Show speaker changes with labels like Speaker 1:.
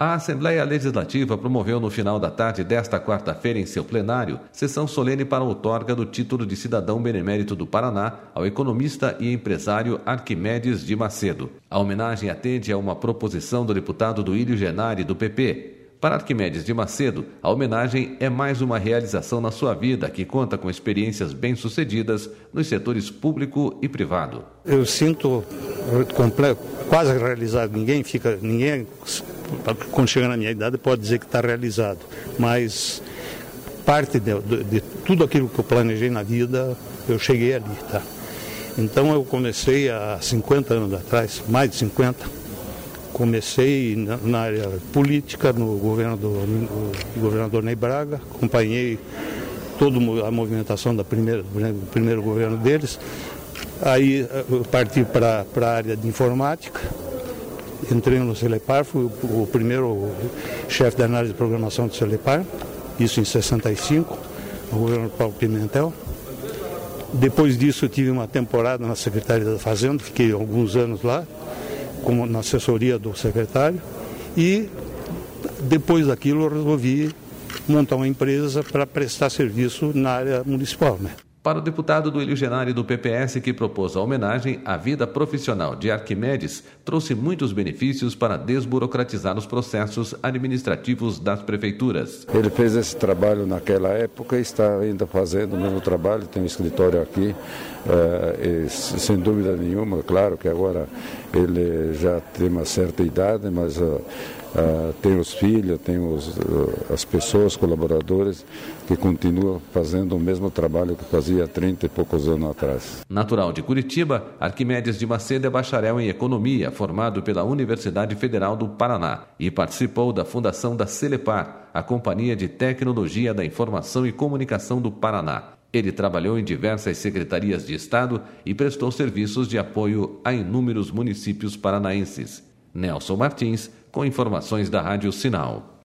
Speaker 1: A Assembleia Legislativa promoveu no final da tarde desta quarta-feira em seu plenário sessão solene para a outorga do título de cidadão benemérito do Paraná ao economista e empresário Arquimedes de Macedo. A homenagem atende a uma proposição do deputado Duílio Genari, do PP. Para Arquimedes de Macedo, a homenagem é mais uma realização na sua vida que conta com experiências bem-sucedidas nos setores público e privado.
Speaker 2: Eu sinto quase realizado. Ninguém, quando chega na minha idade, pode dizer que está realizado. Mas parte de tudo aquilo que eu planejei na vida, eu cheguei ali, tá? Então eu comecei há 50 anos atrás, mais de 50. Comecei na área política, no governo do governador Ney Braga, acompanhei toda a movimentação do primeiro governo deles. Aí eu parti para a área de informática, entrei no Celepar, fui o primeiro chefe de análise de programação do Celepar, isso em 65, no governo Paulo Pimentel. Depois disso eu tive uma temporada na Secretaria da Fazenda, fiquei alguns anos lá, como na assessoria do secretário, e depois daquilo eu resolvi montar uma empresa para prestar serviço na área municipal, né?
Speaker 1: Para o deputado Duílio Genari, do PPS, que propôs a homenagem, a vida profissional de Arquimedes trouxe muitos benefícios para desburocratizar os processos administrativos das prefeituras.
Speaker 3: Ele fez esse trabalho naquela época e está ainda fazendo o mesmo trabalho, tem um escritório aqui, sem dúvida nenhuma, claro que agora ele já tem uma certa idade, mas tem os filhos, tem as pessoas, colaboradores, que continuam fazendo o mesmo trabalho que fazia 30 e poucos anos atrás.
Speaker 1: Natural de Curitiba, Arquimedes de Macedo é bacharel em Economia, formado pela Universidade Federal do Paraná, e participou da fundação da Celepar, a Companhia de Tecnologia da Informação e Comunicação do Paraná. Ele trabalhou em diversas secretarias de Estado e prestou serviços de apoio a inúmeros municípios paranaenses. Nelson Martins, com informações da Rádio Sinal.